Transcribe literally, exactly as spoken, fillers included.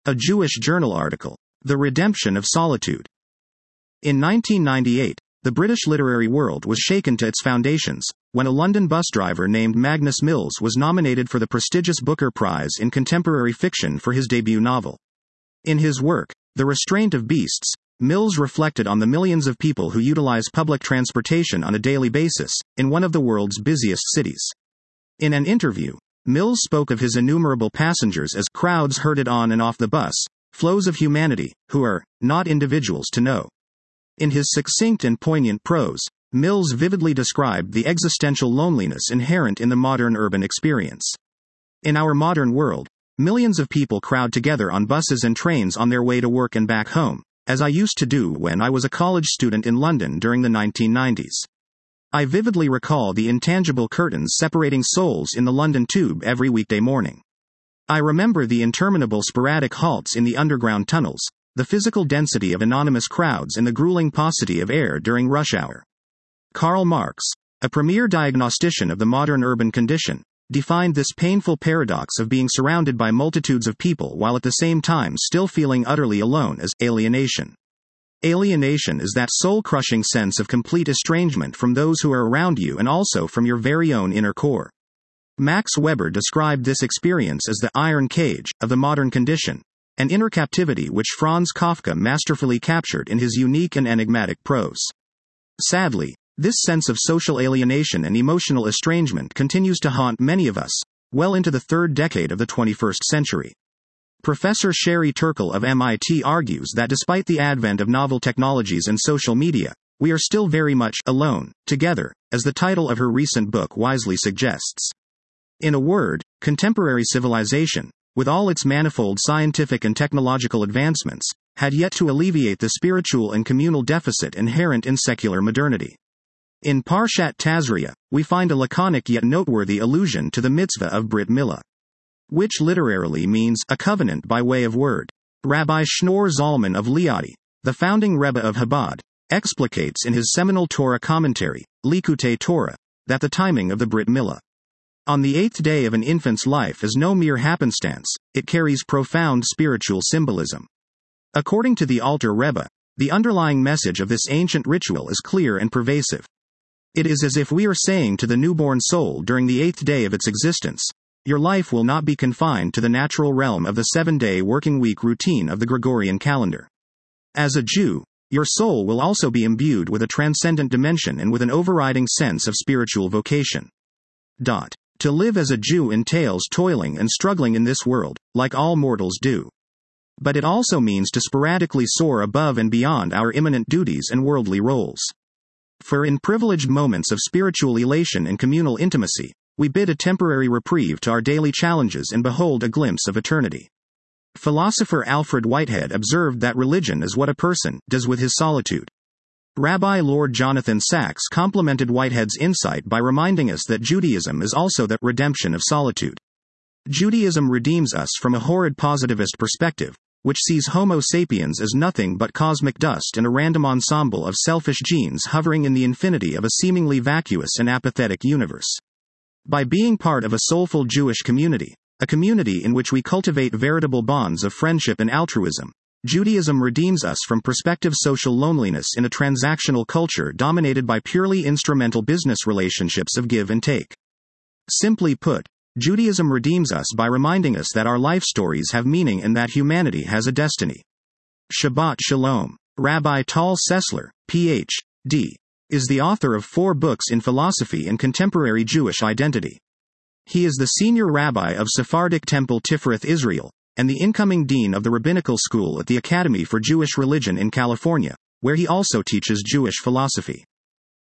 A Jewish Journal article. The Redemption of Solitude. In nineteen ninety-eight, the British literary world was shaken to its foundations, when a London bus driver named Magnus Mills was nominated for the prestigious Booker Prize in Contemporary Fiction for his debut novel. In his work, The Restraint of Beasts, Mills reflected on the millions of people who utilize public transportation on a daily basis, in one of the world's busiest cities. In an interview, Mills spoke of his innumerable passengers as crowds herded on and off the bus, flows of humanity, who are not individuals to know. In his succinct and poignant prose, Mills vividly described the existential loneliness inherent in the modern urban experience. In our modern world, millions of people crowd together on buses and trains on their way to work and back home, as I used to do when I was a college student in London during the nineteen nineties. I vividly recall the intangible curtains separating souls in the London Tube every weekday morning. I remember the interminable sporadic halts in the underground tunnels, the physical density of anonymous crowds and the grueling paucity of air during rush hour. Karl Marx, a premier diagnostician of the modern urban condition, defined this painful paradox of being surrounded by multitudes of people while at the same time still feeling utterly alone as alienation. Alienation is that soul-crushing sense of complete estrangement from those who are around you and also from your very own inner core. Max Weber described this experience as the iron cage of the modern condition, an inner captivity which Franz Kafka masterfully captured in his unique and enigmatic prose. Sadly, this sense of social alienation and emotional estrangement continues to haunt many of us, well into the third decade of the twenty-first century. Professor Sherry Turkle of M I T argues that despite the advent of novel technologies and social media, we are still very much alone, together, as the title of her recent book wisely suggests. In a word, contemporary civilization, with all its manifold scientific and technological advancements, had yet to alleviate the spiritual and communal deficit inherent in secular modernity. In Parshat Tazria, we find a laconic yet noteworthy allusion to the mitzvah of Brit Milah, which literally means a covenant by way of word. Rabbi Shneur Zalman of Liadi, the founding Rebbe of Chabad, explicates in his seminal Torah commentary, Likutei Torah, that the timing of the Brit Milah on the eighth day of an infant's life is no mere happenstance, it carries profound spiritual symbolism. According to the Alter Rebbe, the underlying message of this ancient ritual is clear and pervasive. It is as if we are saying to the newborn soul during the eighth day of its existence, your life will not be confined to the natural realm of the seven-day working week routine of the Gregorian calendar. As a Jew, your soul will also be imbued with a transcendent dimension and with an overriding sense of spiritual vocation. Dot. To live as a Jew entails toiling and struggling in this world, like all mortals do. But it also means to sporadically soar above and beyond our imminent duties and worldly roles. For in privileged moments of spiritual elation and communal intimacy, we bid a temporary reprieve to our daily challenges and behold a glimpse of eternity. Philosopher Alfred Whitehead observed that religion is what a person does with his solitude. Rabbi Lord Jonathan Sacks complimented Whitehead's insight by reminding us that Judaism is also the redemption of solitude. Judaism redeems us from a horrid positivist perspective, which sees Homo sapiens as nothing but cosmic dust and a random ensemble of selfish genes hovering in the infinity of a seemingly vacuous and apathetic universe. By being part of a soulful Jewish community, a community in which we cultivate veritable bonds of friendship and altruism, Judaism redeems us from prospective social loneliness in a transactional culture dominated by purely instrumental business relationships of give and take. Simply put, Judaism redeems us by reminding us that our life stories have meaning and that humanity has a destiny. Shabbat Shalom. Rabbi Tal Sessler, P H D, is the author of four books in philosophy and contemporary Jewish identity. He is the senior rabbi of Sephardic Temple Tifereth Israel, and the incoming dean of the rabbinical school at the Academy for Jewish Religion in California, where he also teaches Jewish philosophy.